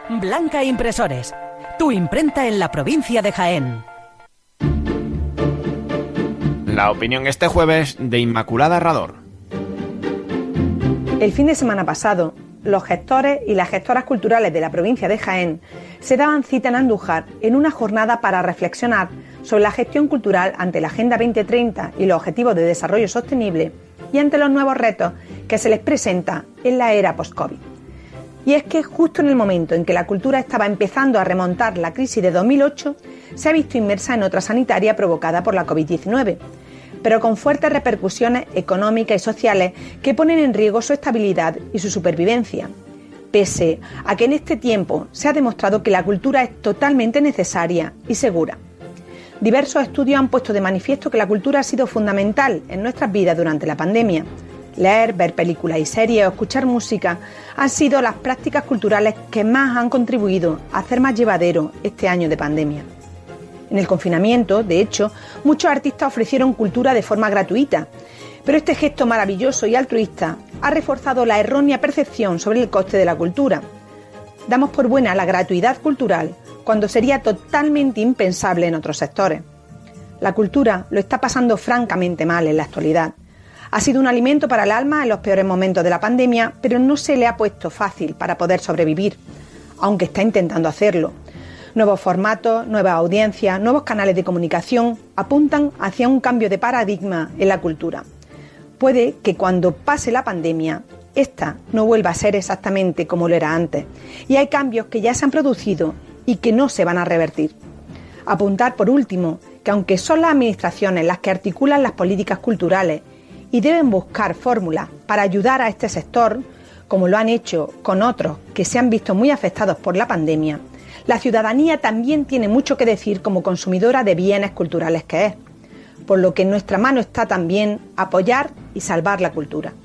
Blanca Impresores, tu imprenta en la provincia de Jaén. La opinión este jueves de Inmaculada Herrador. El fin de semana pasado, los gestores y las gestoras culturales de la provincia de Jaén se daban cita en Andújar en una jornada para reflexionar sobre la gestión cultural ante la Agenda 2030 y los Objetivos de Desarrollo Sostenible y ante los nuevos retos que se les presenta en la era post-COVID. Y es que justo en el momento en que la cultura estaba empezando a remontar la crisis de 2008, se ha visto inmersa en otra sanitaria provocada por la COVID-19, pero con fuertes repercusiones económicas y sociales que ponen en riesgo su estabilidad y su supervivencia, pese a que en este tiempo se ha demostrado que la cultura es totalmente necesaria y segura. Diversos estudios han puesto de manifiesto que la cultura ha sido fundamental en nuestras vidas durante la pandemia. Leer, ver películas y series o escuchar música han sido las prácticas culturales que más han contribuido a hacer más llevadero este año de pandemia. En el confinamiento, de hecho, muchos artistas ofrecieron cultura de forma gratuita, pero este gesto maravilloso y altruista ha reforzado la errónea percepción sobre el coste de la cultura. Damos por buena la gratuidad cultural cuando sería totalmente impensable en otros sectores. La cultura lo está pasando francamente mal en la actualidad. Ha sido un alimento para el alma en los peores momentos de la pandemia, pero no se le ha puesto fácil para poder sobrevivir, aunque está intentando hacerlo. Nuevos formatos, nuevas audiencias, nuevos canales de comunicación apuntan hacia un cambio de paradigma en la cultura. Puede que cuando pase la pandemia, esta no vuelva a ser exactamente como lo era antes, y hay cambios que ya se han producido y que no se van a revertir. Apuntar, por último, que aunque son las administraciones las que articulan las políticas culturales y deben buscar fórmulas para ayudar a este sector, como lo han hecho con otros que se han visto muy afectados por la pandemia, la ciudadanía también tiene mucho que decir como consumidora de bienes culturales que es, por lo que en nuestra mano está también apoyar y salvar la cultura.